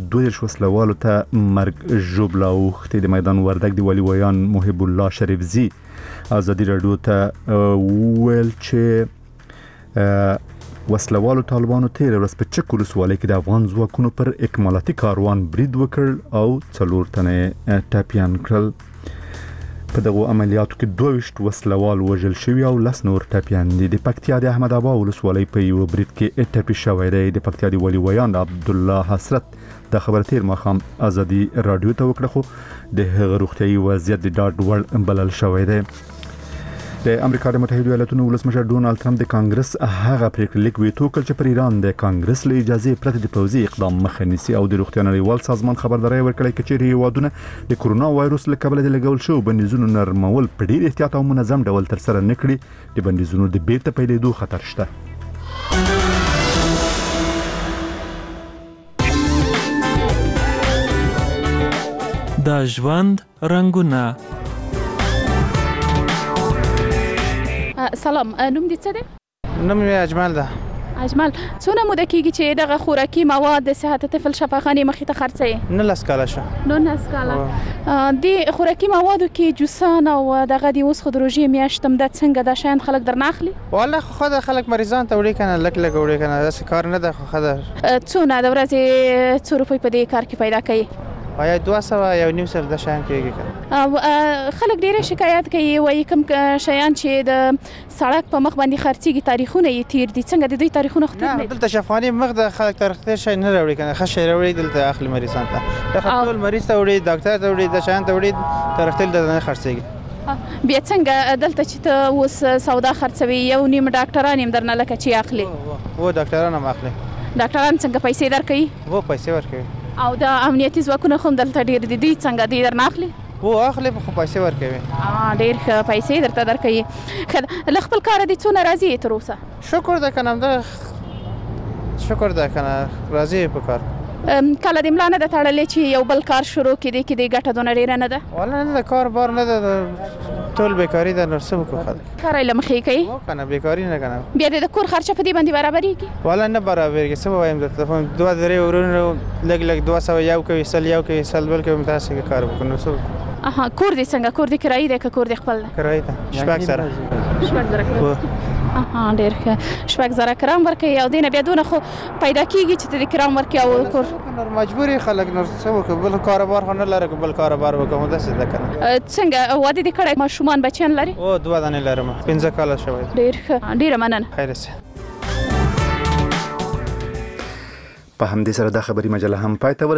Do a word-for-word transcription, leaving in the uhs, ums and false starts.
دوه دېرش وسلوالو ته مرګ ژوبله اوښتې. د میدان وردګ د والي ویان محب الله شریفزي ازادي راډیو ته وویل چې وسلوالو طالبانو تیر ورځ په چک ولسوالۍ کې د افغان ځواکونو پر اکمالاتي کاروان برید وکړ او څلور تنه ټپیان کړل. په دغه عملیاتو کې دوه ویشت وسلوال وژل شوي او لس نور ټپیان دي. د پکتیا د احمد آباد ولسوالۍ په یو برید کې ټپي شوی دی. د پکتیا د والي ویان عبدالله حسرت د خبر تیر ماښام ازادي راډیو ته وکړه، خو د هغه روغتیايي وضعیت د ډاډ وړ بلل شوی دی. د امریکا د متحده ایالاتونو ولسمشر ډونالد ټرمپ د کانګرس هغه پریکړه لیک ویټو کړ چې پر ایران د کانګرس له اجازه پرته د پوځي اقدام مخه نیسي او د روغتیا نړیوال سازمان خبرداري ورکړی چې چیرې هیوادونه د کورونا وایروس له کبله د لګول شو بندیزونو نرمول په ډیر احتیاط او منظم ډول تر سره نه کړي، د بندیزونو د بیرته پیلېدو خطر شته. د ژوند رنګونه. سلام، نوم دې څه دی؟ نوم یې اجمل ده. اجمل، څونه موده کېږي چې دغه خوراکي مواد د صحت طفل شفاخانې مخې ته خرڅوي؟ نولس کاله شو. نولس کاله. د خوراکي موادو کې جوسان او دغه د اوس خو د روژې میاشت هم ده، څنګه دا شیان خلک درنه اخلي؟ والله خو خو د خلک مریضان ته وړي کنه، لږ لږ وړي کنه، داسې کار نه ده. خو ښه ده. څونه د ورځې څو روپۍ په دې کار کې پیدا کوي؟ یا دوه سوه یو نیم سوه د شیان کېږي کنه. خلک ډېره شکایت کوي، وایي کوم شیان چې د سړک په مخ باندې خرڅېږي تاریخونه یې تیر دي. څنګه د دوی تاریخونه خو تیر نه دي؟ دلته شفاخانې مخ د خلک تاریخ تیر شی نه راوړي کنه، ښه شی راوړي دلته اخلي مریضان ته. دغه ټول مریض ته وړي، ډاکټر ته وړي، د شیان ته وړي، تاریخ تیر دلته نه خرڅېږي. بیا څنګه دلته چې ته اوس سودا خرڅوي یو نیم ډاکټران هم درنه لکه چې اخلي؟ و ډاکټران هم اخلي. ډاکټران څنګه پیسې درکوي؟ و پیسې ورکوي. او د امنیتي ځواکونه خو دلته ډېر دي، دوی څنګه دوی درنه اخلي؟ و اخلي خو پیسې ورکوي. ډېر ښه پیسې درته درکوي. له خپل کاره دې څونه راضي یې تر اوسه؟ شکر ده کنه، همدا شکر ده کنه، راضي یې په کار. کله دې ملا نه ده تړلې چې یو بل کار شروع کړي کې دې ګټه دونه ډېره نه ده؟ والله نه ده، کار بار نه ده، ټول بیکاري ده. نور څه وکړو خلک؟ کار یې له مخې کوي؟ و کنه بیکاري نه کنه. بیا دې د کور خرچه په دې باندې برابرېږي؟ والله نه برابرېږي. څه ووایم درته، دوه درې ورونه لږ لږ دوه سوه یو کوي، سل یو کوي، سل بل کوي، همداسې کار وکړو. نو څه وکړو؟ اها. کور دې څنګه؟ کور دې کرایي دی که کور دې خپل دی؟ کرایي ده. شپږ زره. شپږ زره. اها، ډېر ښه. شپږ زره کرام ورکوي او دې نه بیا دونه خو پیدا کېږي چې ته دې کرام ورکړې او کور نور مجبور یې خلک. نور څه وکړو، بل کاروبار خو نه لرو، بل کاروبار وکړو، همداسې ده کنه. څنګه واده دې کړی؟ ماشومان بچیان لري؟ او دوه دانې لرم، پنځه کاله شوی. ډېر ښه، ډېره مننه. خیر شه. په همدې سره دا خبري مجله هم پای ته